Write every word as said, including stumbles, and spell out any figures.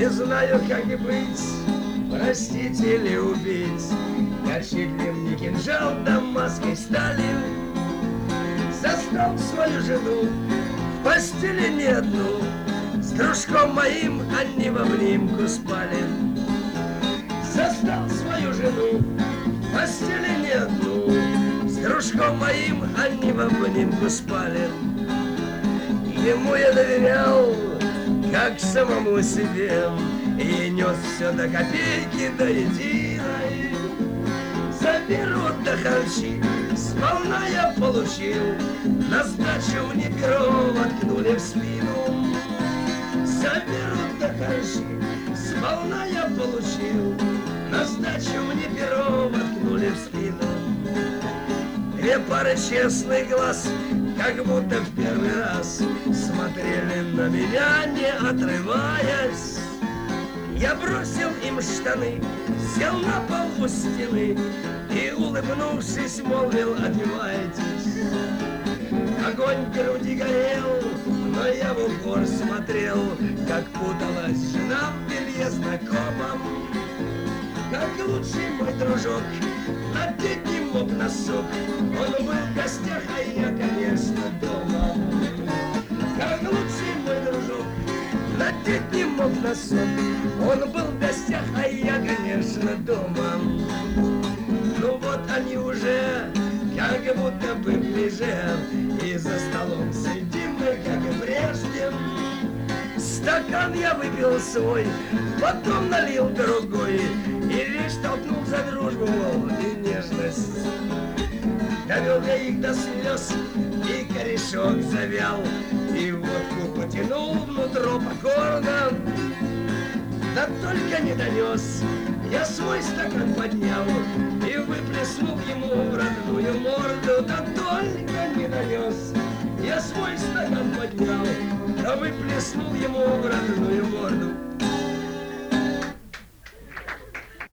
Не знаю, как и быть, простить или убить. Горчит ли мне кинжал дамасской стали? Застал свою жену в постели не одну, с дружком моим они в обнимку спали. Застал свою жену в постели не одну, с дружком моим они в обнимку спали. Ему я доверял, как самому себе, и нес все до копейки, до единой. Заберут до харчи, сполна я получил, на сдачу мне перо воткнули в спину. Заберут до харчи, сполна я получил, на сдачу мне перо воткнули в спину. Две пары честных глаз, как будто в первый раз, смотрели на меня, не отрываясь. Я бросил им штаны, сел на пол у стены и, улыбнувшись, молвил: одевайтесь. Огонь в груди горел, но я в упор смотрел, как путалась жена в белье знакомом. Как лучший мой дружок надеть не мог носок, он был в гостях, а я, конечно, дома. Как лучший мой дружок надеть не мог носок, он был в гостях, а я, конечно, дома. Ну вот они уже как будто бы ближе, и за столом сидим мы, как и прежде. Стакан я выпил свой, потом налил другой, и лишь толкнул за дружбу и нежность. Довел я их до слез, и корешок завял, и водку потянул внутрь покорно. Да только не донес, я свой стакан поднял и выплеснул ему в родную морду. Да только не донес, я свой стакан поднял, да выплеснул ему в родную морду.